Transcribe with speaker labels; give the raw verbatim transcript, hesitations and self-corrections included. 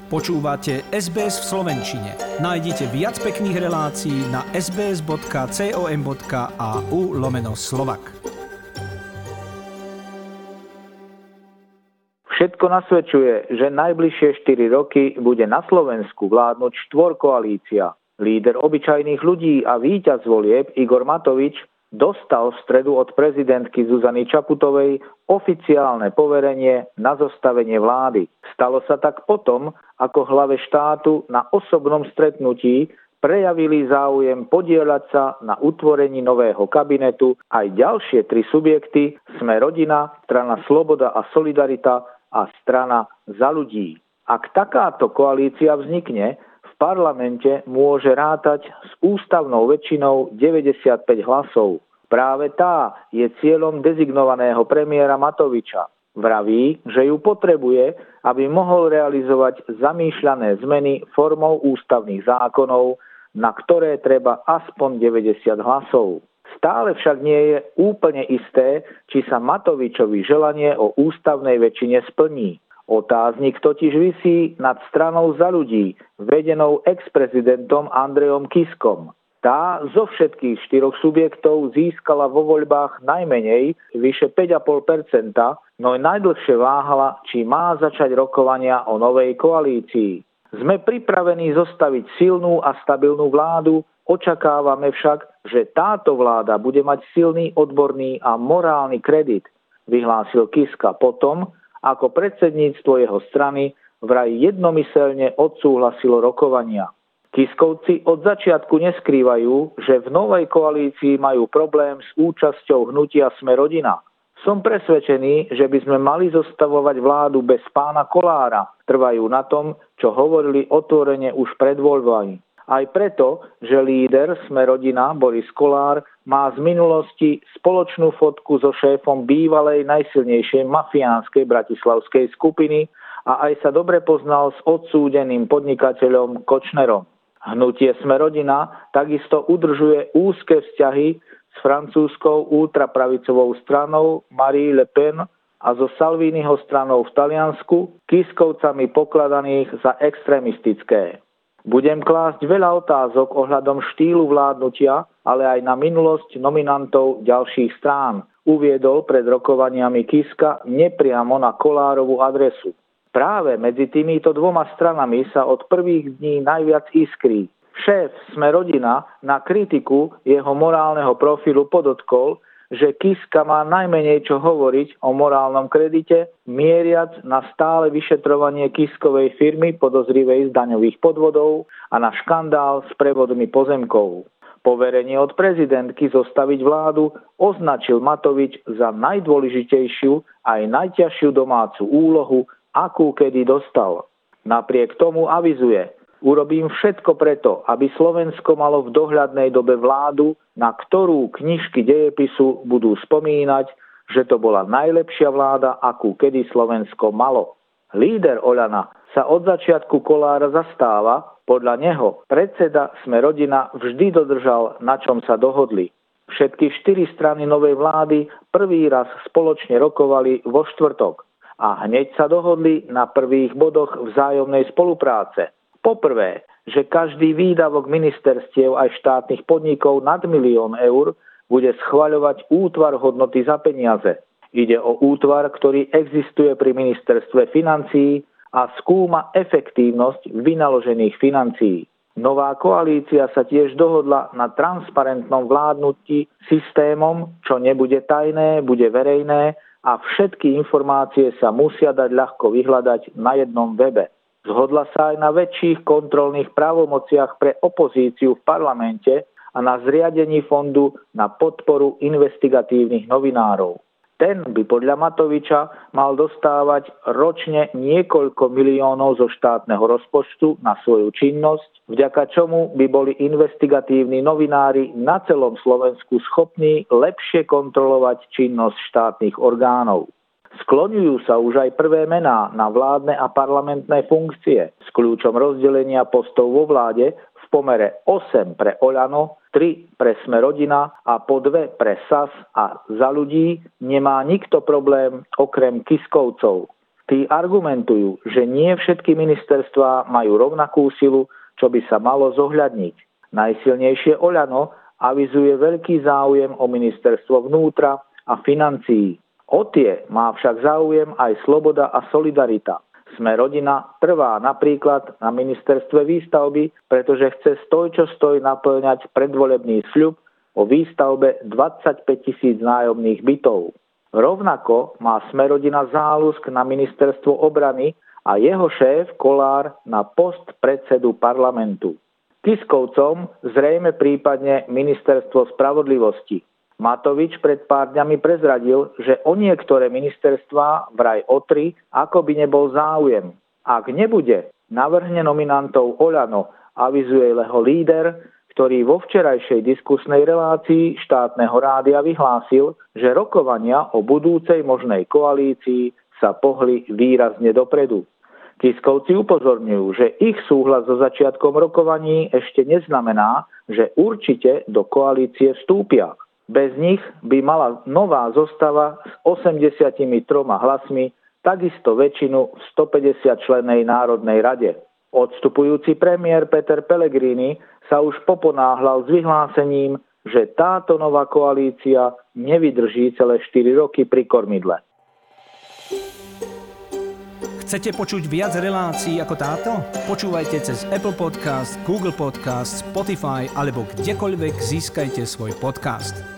Speaker 1: Počúvate es bé es v slovenčine. Nájdite viac pekných relácií na sbs.com.au lomeno Slovak.
Speaker 2: Všetko nasvedčuje, že najbližšie štyri roky bude na Slovensku vládnuť štvorkoalícia. Líder obyčajných ľudí a víťaz volieb Igor Matovič dostal v stredu od prezidentky Zuzany Čaputovej oficiálne poverenie na zostavenie vlády. Stalo sa tak potom, ako hlave štátu na osobnom stretnutí prejavili záujem podieľať sa na utvorení nového kabinetu aj ďalšie tri subjekty: Sme rodina, strana Sloboda a Solidarita a strana Za ľudí. Ak takáto koalícia vznikne, v parlamente môže rátať s ústavnou väčšinou deväťdesiatpäť hlasov. Práve tá je cieľom dezignovaného premiéra Matoviča. Vraví, že ju potrebuje, aby mohol realizovať zamýšľané zmeny formou ústavných zákonov, na ktoré treba aspoň deväťdesiat hlasov. Stále však nie je úplne isté, či sa Matovičovi želanie o ústavnej väčšine splní. Otáznik totiž visí nad stranou Za ľudí, vedenou ex-prezidentom Andrejom Kiskom. Tá zo všetkých štyroch subjektov získala vo voľbách najmenej, vyše päť celá päť percenta, no najdlhšie váhala, či má začať rokovania o novej koalícii. Sme pripravení zostaviť silnú a stabilnú vládu, očakávame však, že táto vláda bude mať silný odborný a morálny kredit, vyhlásil Kiska potom, ako predsedníctvo jeho strany vraj jednomyselne odsúhlasilo rokovania. Kiskovci od začiatku neskrývajú, že v novej koalícii majú problém s účasťou hnutia Sme rodina. Som presvedčený, že by sme mali zostavovať vládu bez pána Kollára. Trvajú na tom, čo hovorili otvorene už pred voľbami. Aj preto, že líder Sme rodina Boris Kollár má z minulosti spoločnú fotku so šéfom bývalej najsilnejšej mafiánskej bratislavskej skupiny a aj sa dobre poznal s odsúdeným podnikateľom Kočnerom. Hnutie Sme rodina takisto udržuje úzke vzťahy s francúzskou ultrapravicovou stranou Marie Le Pen a so Salviniho stranou v Taliansku, Kiskovcami pokladaných za extrémistické. Budem klásť veľa otázok ohľadom štýlu vládnutia, ale aj na minulosť nominantov ďalších strán, uviedol pred rokovaniami Kiska nepriamo na Kollárovú adresu. Práve medzi týmito dvoma stranami sa od prvých dní najviac iskrí. Šéf Sme rodina na kritiku jeho morálneho profilu podotkol, že Kiska má najmenej čo hovoriť o morálnom kredite, mieriac na stále vyšetrovanie Kiskovej firmy podozrivej z daňových podvodov a na škandál s prevodmi pozemkov. Poverenie od prezidentky zostaviť vládu označil Matovič za najdôležitejšiu aj najťažšiu domácu úlohu, akú kedy dostal. Napriek tomu avizuje: urobím všetko preto, aby Slovensko malo v dohľadnej dobe vládu, na ktorú knižky dejepisu budú spomínať, že to bola najlepšia vláda, akú kedy Slovensko malo. Líder Oľana sa od začiatku Kollára zastáva, podľa neho predseda Sme rodina vždy dodržal, na čom sa dohodli. Všetky štyri strany novej vlády prvý raz spoločne rokovali vo štvrtok a hneď sa dohodli na prvých bodoch vzájomnej spolupráce. Poprvé, že každý výdavok ministerstiev aj štátnych podnikov nad milión eur bude schvaľovať útvar hodnoty za peniaze. Ide o útvar, ktorý existuje pri ministerstve financií a skúma efektívnosť vynaložených financií. Nová koalícia sa tiež dohodla na transparentnom vládnutí systémom, čo nebude tajné, bude verejné a všetky informácie sa musia dať ľahko vyhľadať na jednom webe. Zhodla sa aj na väčších kontrolných právomociach pre opozíciu v parlamente a na zriadení fondu na podporu investigatívnych novinárov. Ten by podľa Matoviča mal dostávať ročne niekoľko miliónov zo štátneho rozpočtu na svoju činnosť, vďaka čomu by boli investigatívni novinári na celom Slovensku schopní lepšie kontrolovať činnosť štátnych orgánov. Skloňujú sa už aj prvé mená na vládne a parlamentné funkcie s kľúčom rozdelenia postov vo vláde v pomere osem pre Oľano, tri pre Sme rodina a po dve pre es a es a Za ľudí nemá nikto problém okrem Kiskovcov. Tí argumentujú, že nie všetky ministerstvá majú rovnakú silu, čo by sa malo zohľadniť. Najsilnejšie Oľano avizuje veľký záujem o ministerstvo vnútra a financií. O tie má však záujem aj Sloboda a Solidarita. Sme rodina trvá napríklad na ministerstve výstavby, pretože chce stoj čo stoj naplňať predvolebný sľub o výstavbe dvadsaťpäť tisíc nájomných bytov. Rovnako má Smerodina záľusk na ministerstvo obrany a jeho šéf Kollár na post predsedu parlamentu. Kiskovcom zrejme prípadne ministerstvo spravodlivosti. Matovič pred pár dňami prezradil, že o niektoré ministerstvá vraj o tri, ako by nebol záujem. Ak nebude, navrhne nominantov Oľano, avizuje jeho líder, ktorý vo včerajšej diskusnej relácii štátneho rádia vyhlásil, že rokovania o budúcej možnej koalícii sa pohli výrazne dopredu. Kiskovci upozorňujú, že ich súhlas so začiatkom rokovaní ešte neznamená, že určite do koalície vstúpia. Bez nich by mala nová zostava s osemdesiatimi troma hlasmi takisto väčšinu v stopäťdesiat člennej Národnej rade. Odstupujúci premiér Peter Pellegrini sa už poponáhľal s vyhlásením, že táto nová koalícia nevydrží celé štyri roky pri kormidle.
Speaker 1: Chcete počuť viac relácií ako táto? Počúvajte cez Apple Podcast, Google Podcast, Spotify alebo kdekoľvek získajte svoj podcast.